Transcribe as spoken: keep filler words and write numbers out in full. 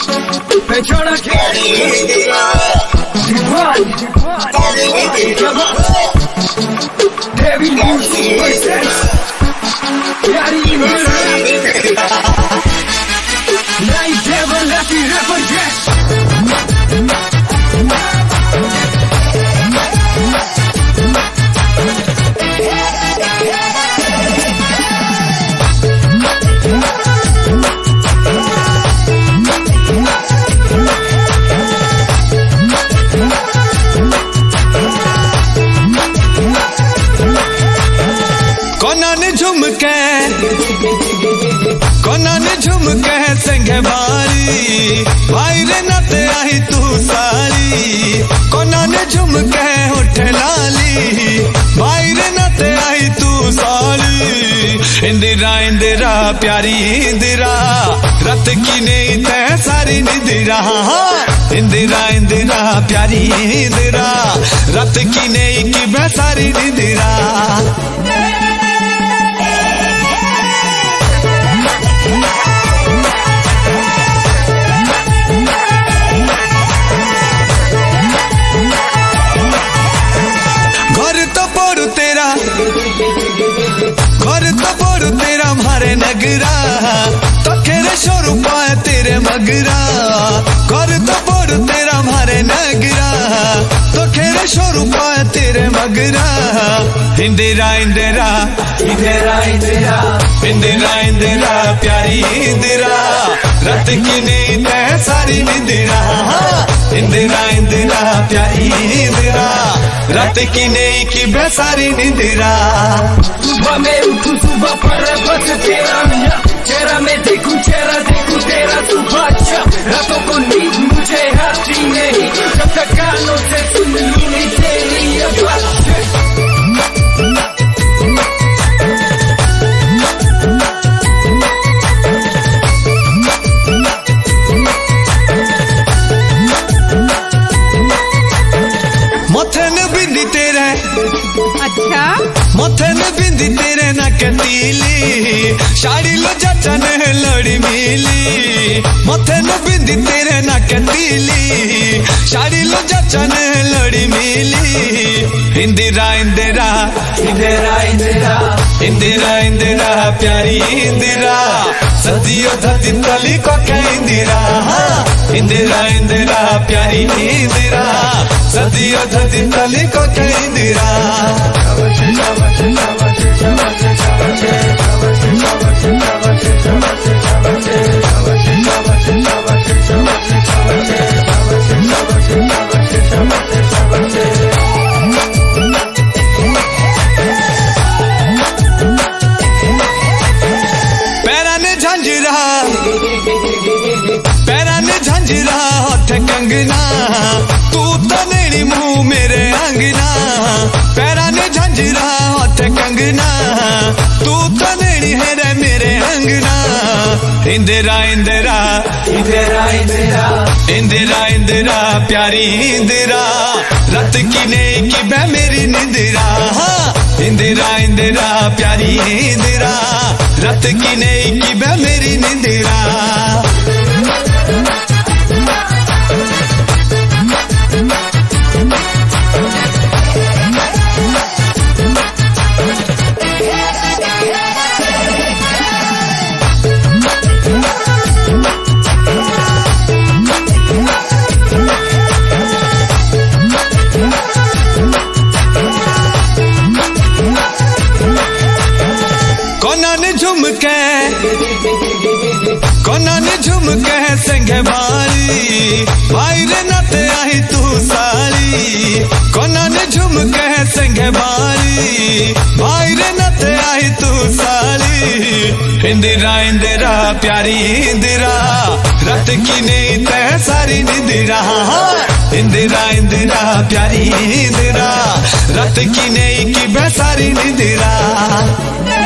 Pechora que Devil Lucy versus Yari Night Devil Lucky Rapper Yes कोनन झुमके संगे बारी भाई रे नते आई तू सारी कोनन झुमके उठ लाली भाई रे नते आई तू सारी इंदिरा इंदिरा प्यारी इंदिरा रत की नहीं ते सारी निंदिरा इंदिरा इंदिरा प्यारी इंदिरा रत की नहीं की मैं सारी निंदिरा घर तो बोर तेरा मारे नगरा तो खेरे शोरू पाए तेरे मगरा घर तो बोर तेरा मारे नगरा तो खेरे शोरू पाए तेरे मगरा इंदिरा इंदिरा इंदिरा इंदिरा इंदिरा इंदिरा प्यारी इंदिरा रत की नहीं ते सारी निंदिरा इंदिरा इंदिरा प्यारी इंदिरा रत की नहीं की बेसारी निंदिरा सुबह में उठूं सुबह पर बस तेरा मिया चेहरा में देखूं चेहरा देखूं तेरा सुबह अच्छा रातों को नींद मुझे आती नहीं जब तक कानों से सुन लूं नहीं तेरी आवाज़ अच्छा मथन बिंदी तेरे नक तीली शाड़ी लो जचन लड़ी मिली मथन बिंदी तेरे नक तीली शाड़ी लो जचन लड़ी मिली इंदिरा इंदिरा इंदिरा इंदिरा इंदिरा इंदिरा प्यारी इंदिरा सदियों धरती तली को क्या इंदिरा इंदिरा इंदिरा प्यारी इंदिरा सदियों धरती तली को क्या इंदिरा पैरा ने झंझरा पैरा ने झंझरा हाथ कंगना तू तो नेड़ी मुंह मेरे अंगना पैरा ने झंझरा हाथ कंगना तू तो नेड़ी है रे मेरे अंगना इंदिरा इंदिरा इंदिरा इंदिरा इंदिरा इंदिरा प्यारी इंदिरा रत की नहीं की बह मेरी निंदिरा इंदिरा इंदिरा प्यारी इंदिरा रत की नहीं की बह मेरी निंदिरा कोनन झुमके संगे बारी भाई रे नते आई तू सारी कोनन झुमके संगे बारी भाई रे नते आई तू सारी इंदिरा इंदिरा प्यारी इंदिरा रत की नहीं ते सारी निंदिरा इंदिरा इंदिरा प्यारी इंदिरा रत की नहीं की बेसारी निंदिरा